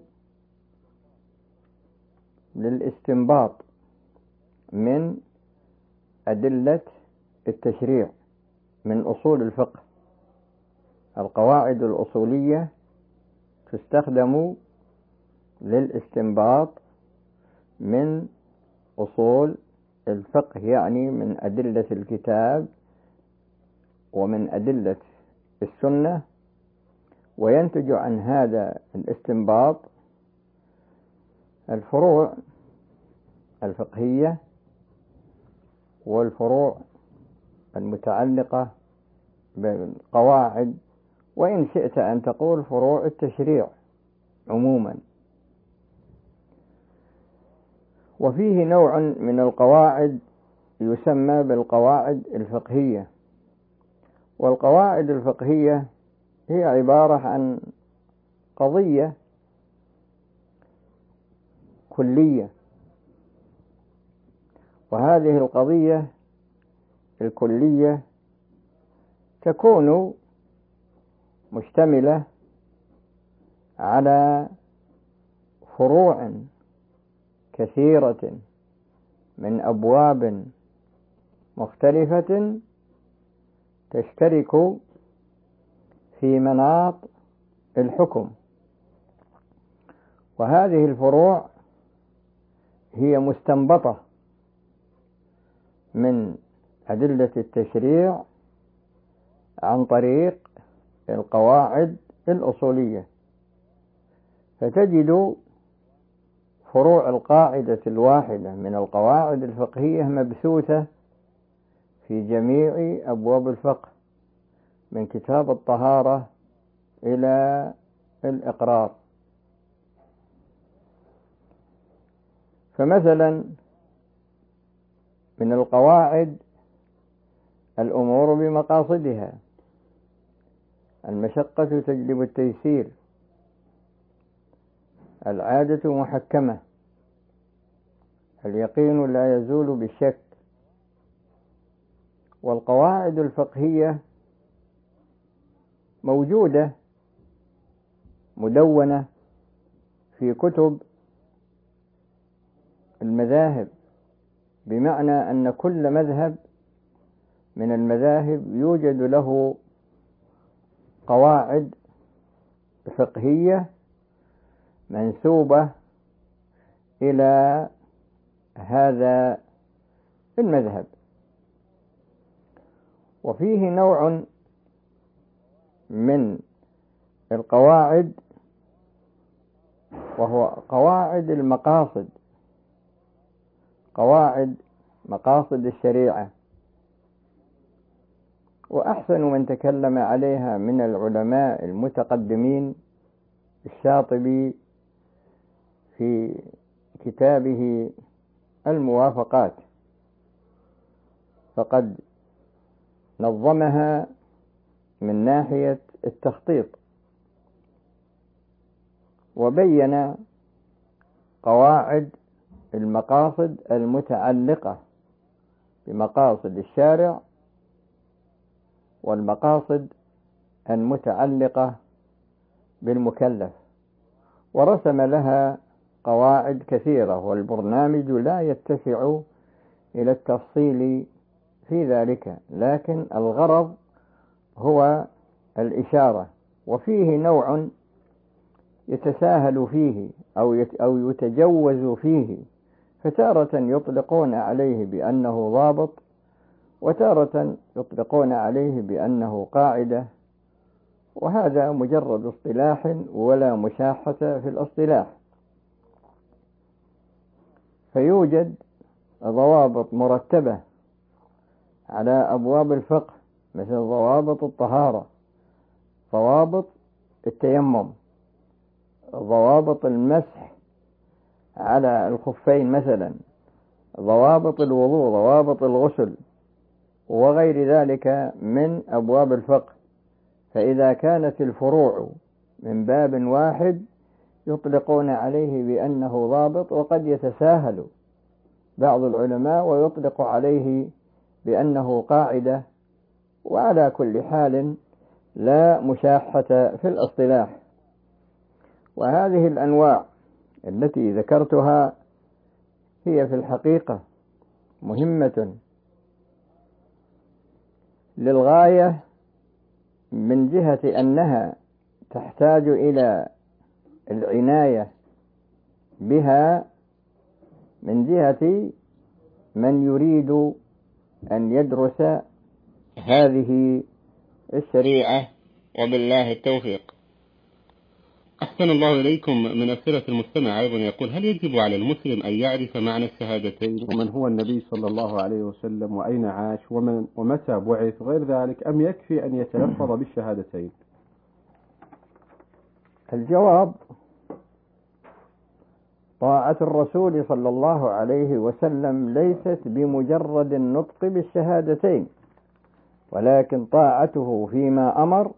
[SPEAKER 3] للاستنباط من أدلة التشريع من أصول الفقه. القواعد الأصولية تستخدم للاستنباط من أصول الفقه، يعني من أدلة الكتاب ومن أدلة السنة، وينتج عن هذا الاستنباط الفروع الفقهية والفروع المتعلقة بالقواعد، وإن شئت أن تقول فروع التشريع عموما. وفيه نوع من القواعد يسمى بالقواعد الفقهية. والقواعد الفقهية هي عبارة عن قضية كلية، وهذه القضية الكلية تكون مشتملة على فروع كثيرة من أبواب مختلفة تشترك في مناط الحكم، وهذه الفروع هي مستنبطة من أدلة التشريع عن طريق القواعد الأصولية. فتجد فروع القاعدة الواحدة من القواعد الفقهية مبثوثة في جميع أبواب الفقه، من كتاب الطهارة إلى الإقرار. فمثلا من القواعد الأمور بمقاصدها، المشقة تجلب التيسير، العادة محكمة، اليقين لا يزول بالشك. والقواعد الفقهية موجودة مدونة في كتب المذاهب، بمعنى أن كل مذهب من المذاهب يوجد له قواعد فقهية منسوبة إلى هذا المذهب. وفيه نوع من القواعد وهو قواعد المقاصد، قواعد مقاصد الشريعة. وأحسن من تكلم عليها من العلماء المتقدمين الشاطبي في كتابه الموافقات، فقد نظمها من ناحية التخطيط، وبين قواعد المقاصد المتعلقة بمقاصد الشارع والمقاصد المتعلقة بالمكلف، ورسم لها قواعد كثيرة، والبرنامج لا يتسع إلى التفصيل في ذلك، لكن الغرض هو الإشارة. وفيه نوع يتساهل فيه أو يتجوز فيه، فتارة يطلقون عليه بأنه ضابط، وتارة يطلقون عليه بأنه قاعدة، وهذا مجرد اصطلاح ولا مشاحة في الاصطلاح. فيوجد ضوابط مرتبة على أبواب الفقه، مثل ضوابط الطهارة، ضوابط التيمم، ضوابط المسح على الخفين مثلا، ضوابط الوضوء، ضوابط الغسل، وغير ذلك من أبواب الفقه. فإذا كانت الفروع من باب واحد يطلقون عليه بأنه ضابط، وقد يتساهل بعض العلماء ويطلق عليه بأنه قاعدة، وعلى كل حال لا مشاحة في الاصطلاح. وهذه الأنواع التي ذكرتها هي في الحقيقة مهمة للغاية، من جهة أنها تحتاج إلى العناية بها من جهة من يريد أن يدرس هذه الشريعة، وبالله التوفيق.
[SPEAKER 2] أحسن الله إليكم. من أسئلة المستمع أيضا يقول: هل يجب على المسلم أن يعرف معنى الشهادتين، ومن هو النبي صلى الله عليه وسلم، وأين عاش، ومتى بعث، وغير ذلك، أم يكفي أن يتلفظ بالشهادتين؟
[SPEAKER 3] الجواب: طاعة الرسول صلى الله عليه وسلم ليست بمجرد النطق بالشهادتين، ولكن طاعته فيما أمر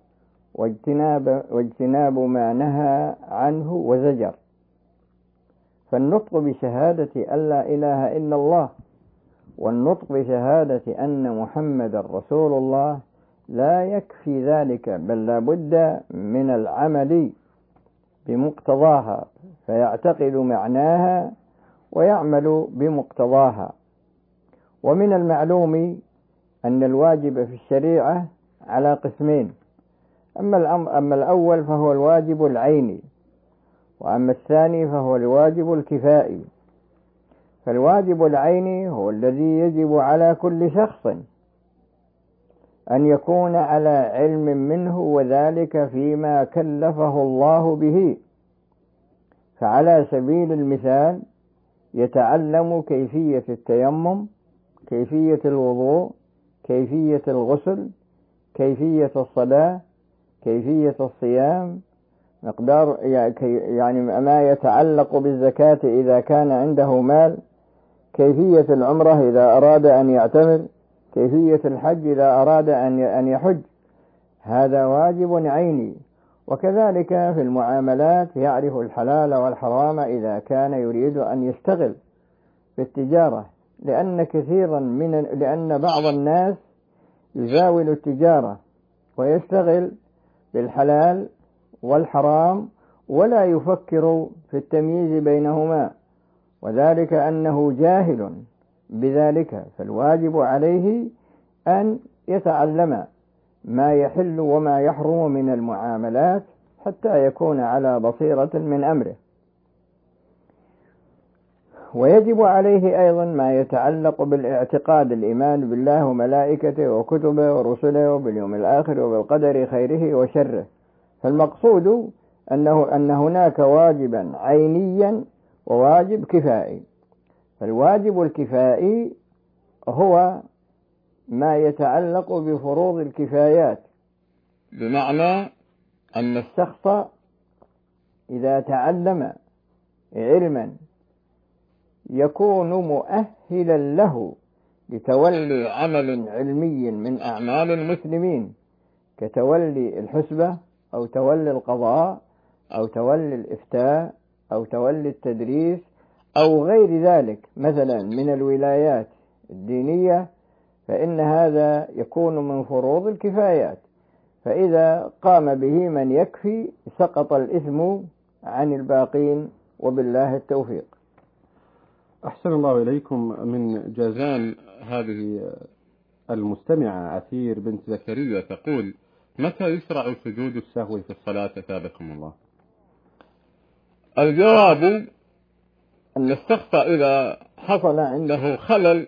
[SPEAKER 3] واجتناب ما نهى عنه وزجر. فالنطق بشهادة أن لا إله إلا الله والنطق بشهادة أن محمد رسول الله لا يكفي ذلك، بل لا بد من العمل بمقتضاها، فيعتقد معناها ويعمل بمقتضاها. ومن المعلوم أن الواجب في الشريعة على قسمين: أما الأول فهو الواجب العيني، وأما الثاني فهو الواجب الكفائي. فالواجب العيني هو الذي يجب على كل شخص أن يكون على علم منه، وذلك فيما كلفه الله به. فعلى سبيل المثال يتعلم كيفية التيمم، كيفية الوضوء، كيفية الغسل، كيفية الصلاة، كيفية الصيام، مقدار يعني ما يتعلق بالزكاة إذا كان عنده مال، كيفية العمرة إذا أراد أن يعتمر، كيفية الحج إذا أراد أن يحج. هذا واجب عيني. وكذلك في المعاملات يعرف الحلال والحرام إذا كان يريد أن يشتغل بالتجارة، لأن بعض الناس يزاول التجارة ويشتغل بالحلال والحرام ولا يفكر في التمييز بينهما، وذلك أنه جاهل بذلك، فالواجب عليه أن يتعلم ما يحل وما يحرم من المعاملات حتى يكون على بصيرة من أمره. ويجب عليه أيضا ما يتعلق بالاعتقاد، الإيمان بالله وملائكته وكتبه ورسله وباليوم الآخر وبالقدر خيره وشره. فالمقصود أن هناك واجبا عينيا وواجب كفائي. فالواجب الكفائي هو ما يتعلق بفروض الكفايات، بمعنى أن الشخص إذا تعلم علما يكون مؤهلا له لتولي عمل علمي من أعمال المسلمين، كتولي الحسبة أو تولي القضاء أو تولي الإفتاء أو تولي التدريس أو غير ذلك مثلا من الولايات الدينية، فإن هذا يكون من فروض الكفايات. فإذا قام به من يكفي سقط الإثم عن الباقين، وبالله التوفيق.
[SPEAKER 2] أحسن الله إليكم. من جازان هذه المستمعة عثير بنت زكريا تقول: متى يشرع سجود السهو في الصلاة أثابكم الله؟
[SPEAKER 3] الجواب أن الشخص إذا حصل عنده خلل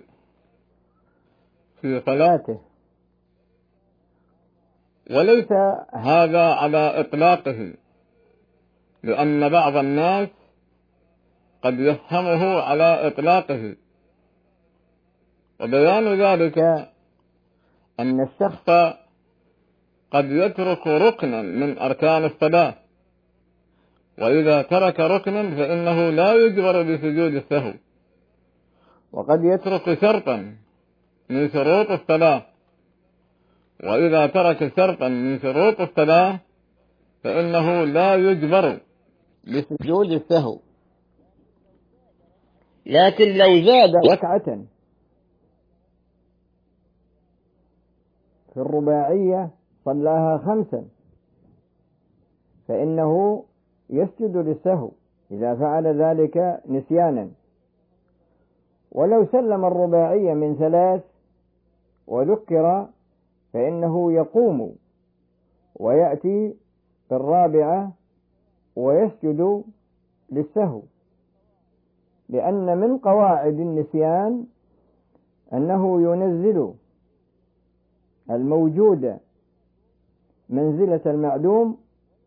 [SPEAKER 3] في صلاته وليس هذا على إطلاقه، لأن بعض الناس قد يفهمه على إطلاقه، وبيان ذلك أن الشخص قد يترك ركنا من أركان الصلاة، وإذا ترك ركنا فإنه لا يجبر بسجود السهو، وقد يترك شرطا من شروط الصلاة، وإذا ترك شرطا من شروط الصلاة فإنه لا يجبر بسجود السهو. لكن لو زاد ركعة في الرباعية صلاها 5 فإنه يسجد للسهو إذا فعل ذلك نسيانا. ولو سلم الرباعية من 3 وذكر فإنه يقوم ويأتي بالرابعة ويسجد للسهو، لأن من قواعد النسيان أنه ينزل الموجود منزلة المعدوم،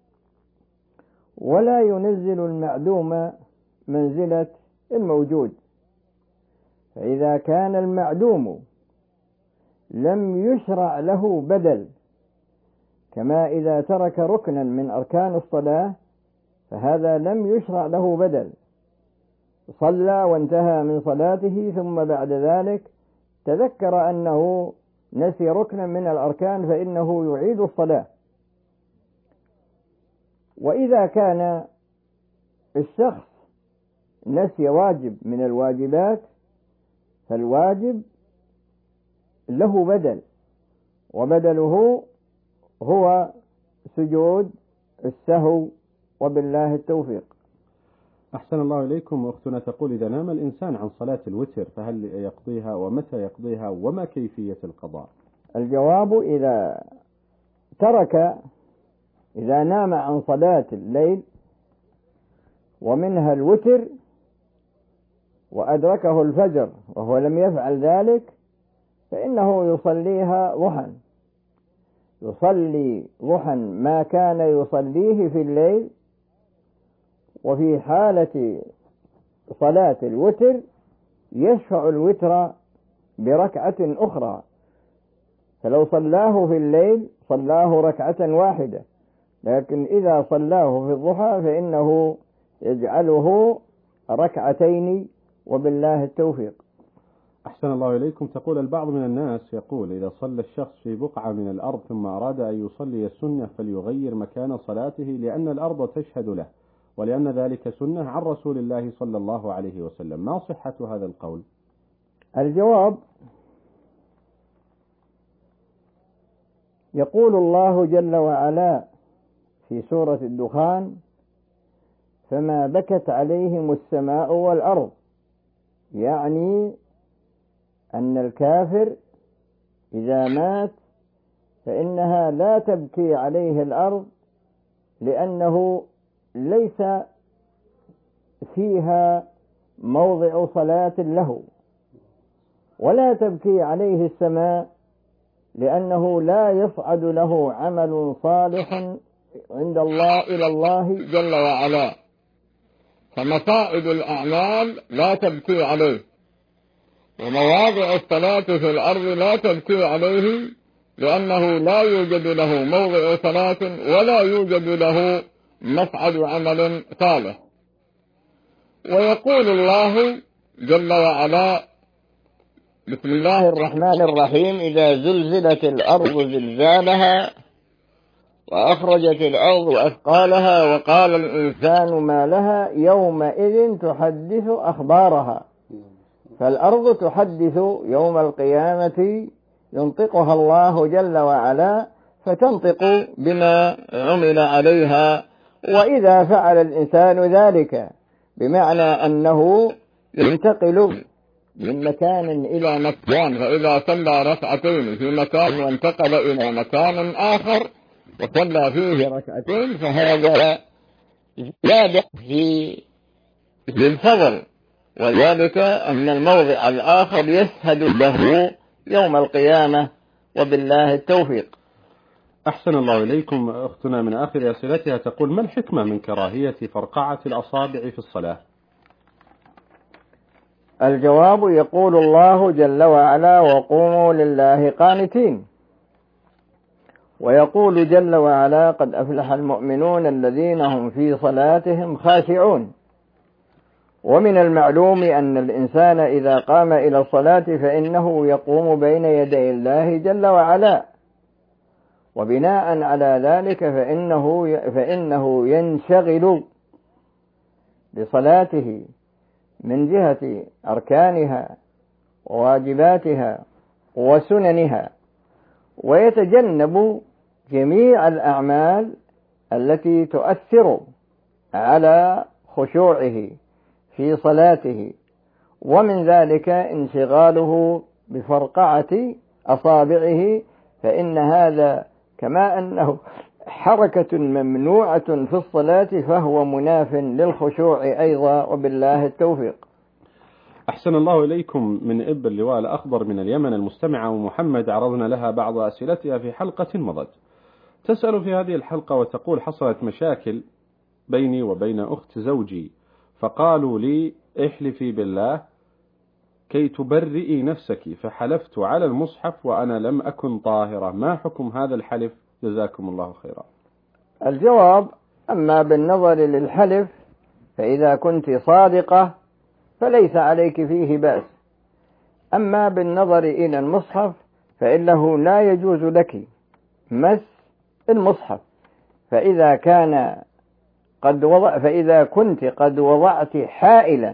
[SPEAKER 3] ولا ينزل المعدوم منزلة الموجود. فإذا كان المعدوم لم يشرع له بدل، كما إذا ترك ركنا من أركان الصلاة فهذا لم يشرع له بدل، صلى وانتهى من صلاته ثم بعد ذلك تذكر أنه نسي ركنا من الأركان فإنه يعيد الصلاة. وإذا كان الشخص نسي واجب من الواجبات فالواجب له بدل، وبدله هو سجود السهو، وبالله التوفيق.
[SPEAKER 2] أحسن الله إليكم. أختنا تقول: إذا نام الإنسان عن صلاة الوتر فهل يقضيها، ومتى يقضيها، وما كيفية القضاء؟
[SPEAKER 3] الجواب: إذا نام عن صلاة الليل ومنها الوتر وأدركه الفجر وهو لم يفعل ذلك فإنه يصليها ضحى، يصلي ضحى ما كان يصليه في الليل. وفي حالة صلاة الوتر يشفع الوتر بركعة أخرى، فلو صلاه في الليل صلاه ركعة واحدة، لكن إذا صلاه في الضحى فإنه يجعله ركعتين، وبالله التوفيق.
[SPEAKER 2] أحسن الله إليكم. تقول: البعض من الناس يقول: إذا صلى الشخص في بقعة من الأرض ثم أراد أن يصلي السنة فليغير مكان صلاته لأن الأرض تشهد له، ولأن ذلك سنة عن رسول الله صلى الله عليه وسلم، ما صحة هذا القول؟
[SPEAKER 3] الجواب: يقول الله جل وعلا في سورة الدخان: فما بكت عليهم السماء والأرض يعني أن الكافر إذا مات فإنها لا تبكي عليه الأرض، لأنه ليس فيها موضع صلاة له، ولا تبكي عليه السماء، لأنه لا يصعد له عمل صالح عند الله إلى الله جل وعلا، فمصائد الأعمال لا تبكي عليه، ومواضع الصلاة في الأرض لا تبكي عليه، لأنه لا يوجد له موضع صلاة ولا يوجد له مصعد عمل صالح. ويقول الله جل وعلا: بسم الله الرحمن الرحيم: إذا زلزلت الأرض زلزالها وأخرجت الأرض أثقالها وقال الإنسان ما لها يومئذ تحدث أخبارها. فالأرض تحدث يوم القيامة، ينطقها الله جل وعلا فتنطق بما عمل عليها. وإذا فعل الإنسان ذلك بمعنى أنه ينتقل من مكان إلى مكان، فإذا صلى ركعتين في مكان وانتقل إلى مكان آخر وصلى فيه ركعتين فهذا زيادة في الفضل، وذلك أن الموضع الآخر يشهد له يوم القيامة، وبالله التوفيق.
[SPEAKER 2] أحسن الله إليكم. أختنا من آخر أسئلتها تقول: ما الحكمة من كراهية فرقعة الأصابع في الصلاة؟
[SPEAKER 3] الجواب: يقول الله جل وعلا: وقوموا لله قانتين. ويقول جل وعلا: قد أفلح المؤمنون الذين هم في صلاتهم خاشعون. ومن المعلوم أن الإنسان إذا قام إلى الصلاة فإنه يقوم بين يدي الله جل وعلا، وبناء على ذلك فإنه ينشغل بصلاته من جهة أركانها وواجباتها وسننها، ويتجنب جميع الأعمال التي تؤثر على خشوعه في صلاته، ومن ذلك انشغاله بفرقعة أصابعه، فإن هذا كما أنه حركة ممنوعة في الصلاة فهو مناف للخشوع أيضا، وبالله التوفيق.
[SPEAKER 2] أحسن الله إليكم. من إب اللواء الأخضر من اليمن المستمعة ومحمد عرضنا لها بعض أسئلتها في حلقة مضت. تسأل في هذه الحلقة وتقول: حصلت مشاكل بيني وبين أخت زوجي، فقالوا لي: احلفي بالله كي تبرئي نفسك، فحلفت على المصحف وأنا لم أكن طاهرة، ما حكم هذا الحلف؟ جزاكم الله خيرا.
[SPEAKER 3] الجواب: أما بالنظر للحلف فإذا كنت صادقة فليس عليك فيه بأس، أما بالنظر إلى المصحف فإنه لا يجوز لك مس المصحف، فإذا كنت قد وضعت حائلا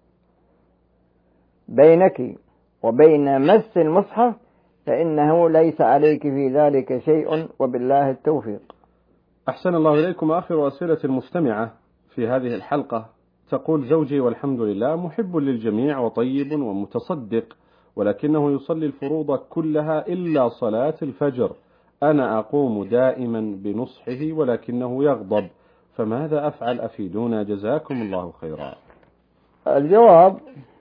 [SPEAKER 3] بينك وبين مس المصحف فإنه ليس عليك في ذلك شيء، وبالله التوفيق.
[SPEAKER 2] أحسن الله إليكم. آخر أسئلة المستمعة في هذه الحلقة تقول: زوجي والحمد لله محب للجميع وطيب ومتصدق، ولكنه يصلي الفروض كلها إلا صلاة الفجر، أنا أقوم دائما بنصحه ولكنه يغضب، فماذا أفعل؟ أفيدونا جزاكم الله خيرا.
[SPEAKER 3] الجواب: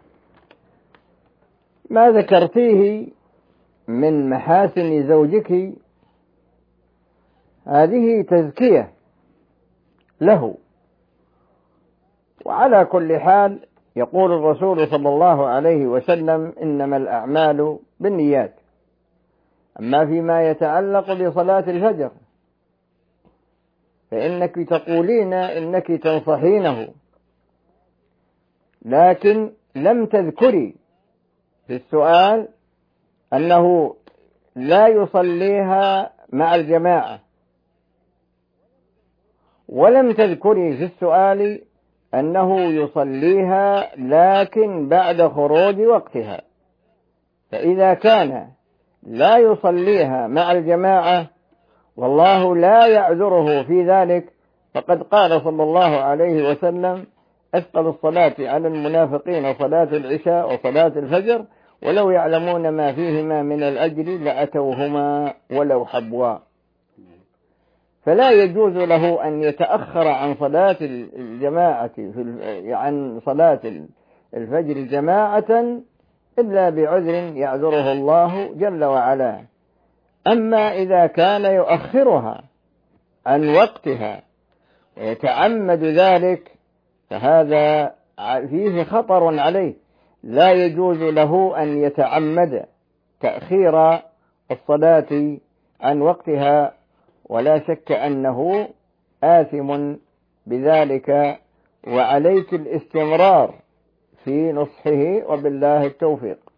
[SPEAKER 3] ما ذكرتيه من محاسن زوجك هذه تزكية له، وعلى كل حال يقول الرسول صلى الله عليه وسلم: إنما الأعمال بالنيات. أما فيما يتعلق بصلاة الفجر فإنك تقولين إنك تنصحينه، لكن لم تذكري في السؤال أنه لا يصليها مع الجماعة، ولم تذكري في السؤال أنه يصليها لكن بعد خروج وقتها. فإذا كان لا يصليها مع الجماعة والله لا يعذره في ذلك، فقد قال صلى الله عليه وسلم: أثقل الصلاة على المنافقين صلاة العشاء وصلاة الفجر، ولو يعلمون ما فيهما من الأجر لأتوهما ولو حبوا. فلا يجوز له أن يتأخر عن صلاة الجماعة عن صلاة الفجر جماعة إلا بعذر يعذره الله جل وعلا. أما إذا كان يؤخرها عن وقتها ويتعمد ذلك فهذا فيه خطر عليه، لا يجوز له أن يتعمد تأخير الصلاة عن وقتها، ولا شك أنه آثم بذلك، وعليك الاستمرار في نصحه، وبالله التوفيق.